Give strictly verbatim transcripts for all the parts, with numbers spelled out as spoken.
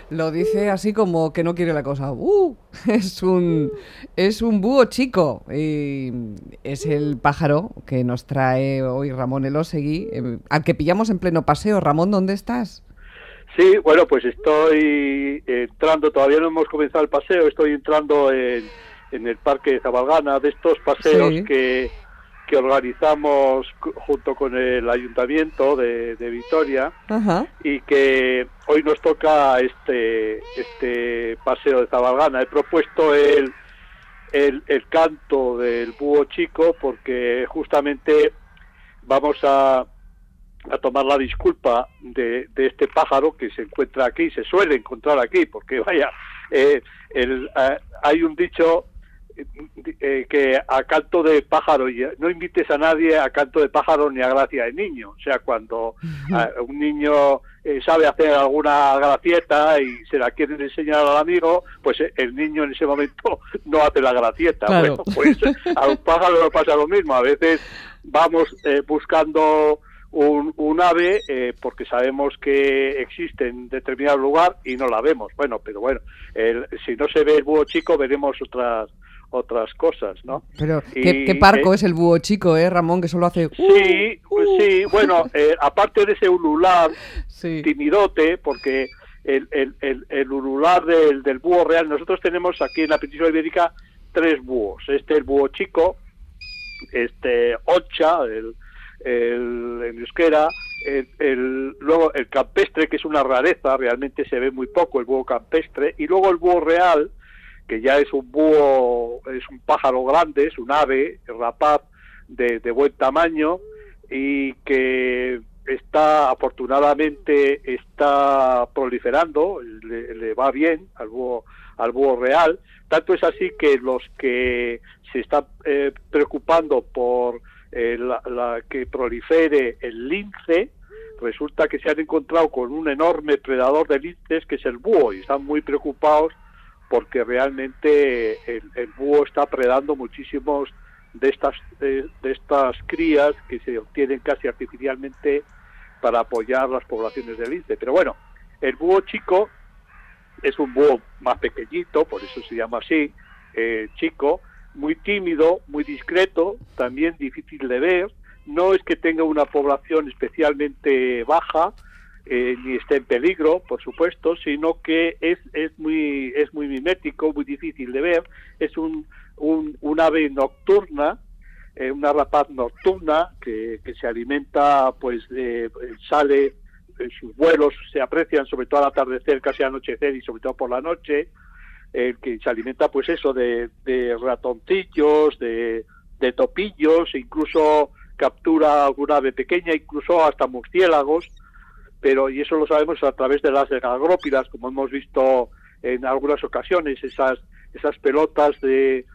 Lo dice así como que no quiere la cosa. ¡Uh! Es un, es un búho chico. Y es el pájaro que nos trae hoy Ramón Elósegui, eh, al que pillamos en pleno paseo. Ramón, ¿dónde estás? Sí, bueno, pues estoy entrando, todavía no hemos comenzado el paseo, estoy entrando en, en el Parque de Zabalgana, de estos paseos Sí. que, que organizamos junto con el Ayuntamiento de, de Vitoria, Ajá. y que hoy nos toca este este paseo de Zabalgana. He propuesto el, el, el canto del búho chico porque justamente vamos a a tomar la disculpa de, de este pájaro que se encuentra aquí, se suele encontrar aquí, porque vaya, eh, el, eh, hay un dicho eh, que a canto de pájaro, no invites a nadie a canto de pájaro ni a gracia de niño. O sea, cuando eh, un niño eh, sabe hacer alguna gracieta y se la quiere enseñar al amigo, pues eh, el niño en ese momento no hace la gracieta. Claro. Bueno, pues a un pájaro no pasa lo mismo. A veces vamos eh, buscando Un, un ave eh, porque sabemos que existe en determinado lugar y no la vemos. Bueno, pero bueno, el, si no se ve el búho chico, veremos otras otras cosas, ¿no? Pero Y, qué, qué parco eh, es el búho chico, ¿eh, Ramón? Que solo hace... sí, Uh, uh. sí, bueno, eh, aparte de ese ulular Sí. timidote, porque el, el, el, el ulular del, del búho real, nosotros tenemos aquí en la península ibérica tres búhos. Este, el búho chico, este, Ocha, el El, en euskera, el, el, luego el campestre, que es una rareza, realmente se ve muy poco el búho campestre, y luego el búho real, que ya es un búho, es un pájaro grande, es un ave rapaz de, de buen tamaño, y que está, afortunadamente, está proliferando, le, le va bien al búho, al búho real. Tanto es así que los que se están eh, preocupando por Eh, la, la que prolifere el lince, resulta que se han encontrado con un enorme predador de linces que es el búho, y están muy preocupados porque realmente el, el búho está predando muchísimos de estas de, de estas crías que se obtienen casi artificialmente para apoyar las poblaciones de lince. Pero bueno, el búho chico es un búho más pequeñito, por eso se llama así, eh, chico, muy tímido, muy discreto, también difícil de ver. No es que tenga una población especialmente baja, eh, ni esté en peligro, por supuesto, sino que es es muy es muy mimético, muy difícil de ver. Es un un, un ave nocturna, eh, una rapaz nocturna que, que se alimenta, pues eh, sale, eh, sus vuelos se aprecian sobre todo al atardecer, casi al anochecer y sobre todo por la noche. El que se alimenta, pues eso, de, de ratoncillos, de, de topillos, incluso captura alguna ave pequeña, incluso hasta murciélagos, pero, y eso lo sabemos a través de las agrópidas, como hemos visto en algunas ocasiones, esas esas pelotas de,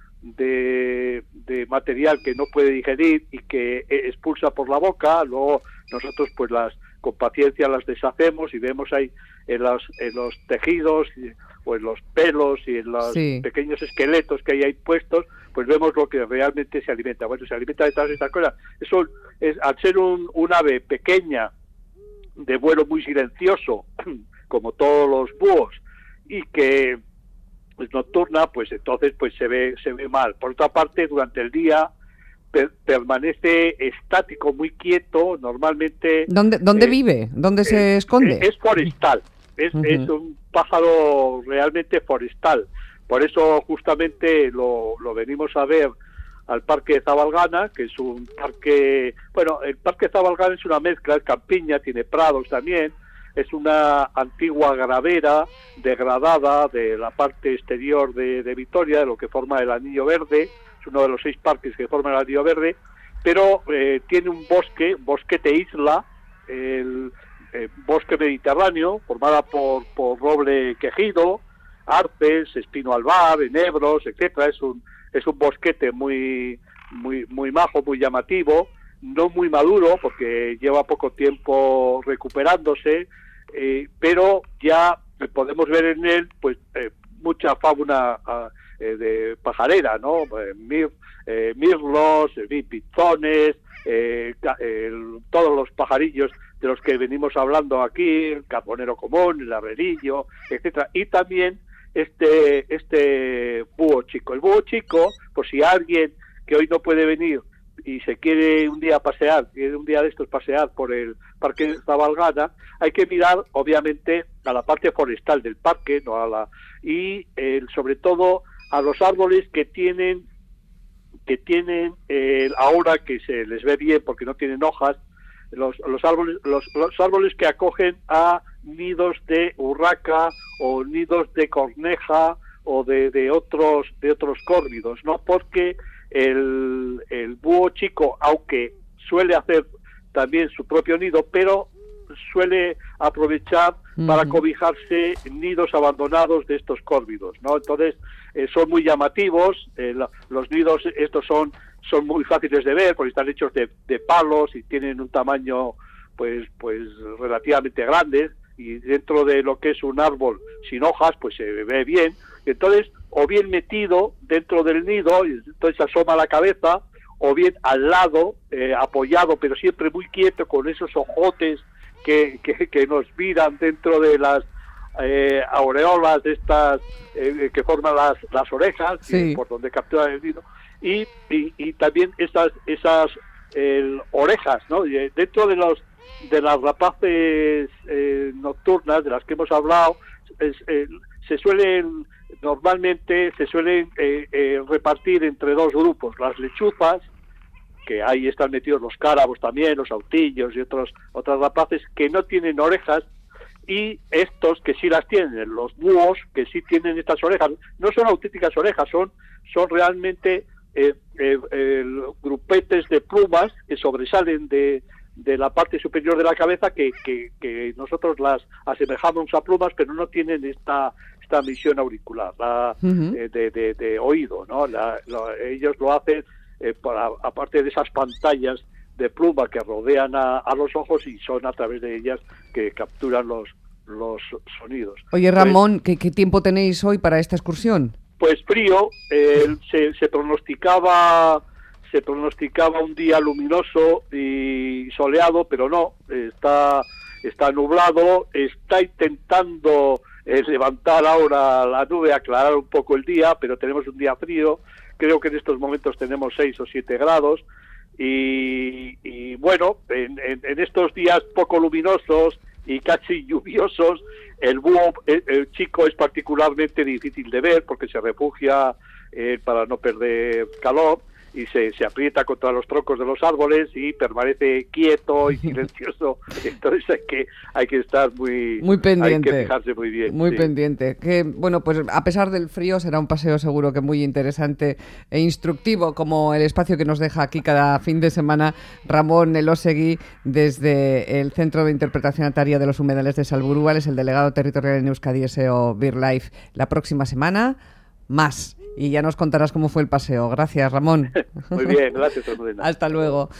de, de material que no puede digerir y que expulsa por la boca. Luego nosotros, pues las con paciencia las deshacemos y vemos ahí en los, en los tejidos o en los pelos y en los Sí. pequeños esqueletos que hay ahí puestos, pues vemos lo que realmente se alimenta. Bueno, se alimenta de todas estas cosas. Eso es, al ser un, un ave pequeña, de vuelo muy silencioso, como todos los búhos, y que es nocturna, pues entonces pues se ve se ve mal. Por otra parte, durante el día per, permanece estático, muy quieto, normalmente... ¿Dónde, dónde eh, vive? ¿Dónde eh, se esconde? Es, es forestal, es, Uh-huh. es un pájaro realmente forestal. Por eso justamente lo, lo venimos a ver al Parque de Zabalgana, que es un parque... Bueno, el Parque de Zabalgana es una mezcla, es campiña, tiene prados también, es una antigua gravera degradada de la parte exterior de, de Vitoria, de lo que forma el Anillo Verde, es uno de los seis parques que forman el Anillo Verde, pero eh, tiene un bosque, bosquete isla, el eh, bosque mediterráneo, formada por, por roble quejido, arces, espino albar, enebros, etcétera. Es un es un bosquete muy muy muy majo, muy llamativo, no muy maduro porque lleva poco tiempo recuperándose, eh, pero ya podemos ver en él pues eh, mucha fauna eh, de pajarera, ¿no? Eh, mir, eh, mirlos, eh, pizones, eh, el, todos los pajarillos de los que venimos hablando aquí, el carbonero común, el arrerillo, etcétera, y también este este búho chico. El búho chico, por si alguien que hoy no puede venir y se quiere un día pasear, quiere un día de estos pasear por el Parque Zabalgana, hay que mirar obviamente a la parte forestal del parque, no a la y eh, sobre todo a los árboles que tienen que tienen eh, ahora que se les ve bien porque no tienen hojas, los los árboles los, los árboles que acogen a nidos de urraca o nidos de corneja o de, de otros de otros córvidos, ¿no? Porque el, el búho chico, aunque suele hacer también su propio nido, pero suele aprovechar uh-huh. para cobijarse nidos abandonados de estos córvidos, ¿no? Entonces eh, son muy llamativos, eh, la, los nidos estos son son muy fáciles de ver porque están hechos de, de palos y tienen un tamaño pues pues relativamente grande, y dentro de lo que es un árbol sin hojas pues se ve bien. Entonces, o bien metido dentro del nido, y entonces asoma la cabeza, o bien al lado, eh, apoyado, pero siempre muy quieto, con esos ojotes que, que, que nos miran dentro de las eh, aureolas de estas eh, que forman las, las orejas, sí. y por donde capturan el nido, y, y, y también esas esas eh, orejas, ¿no? Y dentro de los de las rapaces eh, nocturnas de las que hemos hablado, es, eh, se suelen normalmente se suelen eh, eh, repartir entre dos grupos: las lechuzas, que ahí están metidos los cárabos también, los autillos y otros otras rapaces que no tienen orejas, y estos que sí las tienen, los búhos que sí tienen estas orejas. No son auténticas orejas, son son realmente eh, eh, eh, grupetes de plumas que sobresalen de de la parte superior de la cabeza, que, que, que nosotros las asemejamos a plumas, pero no tienen esta esta misión auricular, la, uh-huh. eh, de, de, de oído, ¿no? La, la, ellos lo hacen eh, para, aparte de esas pantallas de pluma que rodean a, a los ojos, y son a través de ellas que capturan los los sonidos. Oye, Ramón, pues, ¿qué, qué tiempo tenéis hoy para esta excursión? Pues frío, eh, se, se pronosticaba se pronosticaba un día luminoso y soleado, pero no, está está nublado, está intentando eh, levantar ahora la nube, aclarar un poco el día, pero tenemos un día frío. Creo que en estos momentos tenemos seis o siete grados, y, y bueno, en, en, en estos días poco luminosos y casi lluviosos, el búho el, el chico es particularmente difícil de ver porque se refugia eh, para no perder calor, y se, se aprieta contra los troncos de los árboles y permanece quieto y silencioso. Entonces hay que hay que estar muy muy pendiente, hay que fijarse muy bien. Muy sí. pendiente. Que bueno, pues a pesar del frío será un paseo seguro que muy interesante e instructivo, como el espacio que nos deja aquí cada fin de semana Ramón Elósegui desde el Centro de Interpretación Ataria de los Humedales de Salburúa. Es el delegado territorial en Euskadi S E O BirdLife. La próxima semana más. Y ya nos contarás cómo fue el paseo. Gracias, Ramón. Muy bien, gracias, Almudena. Hasta luego.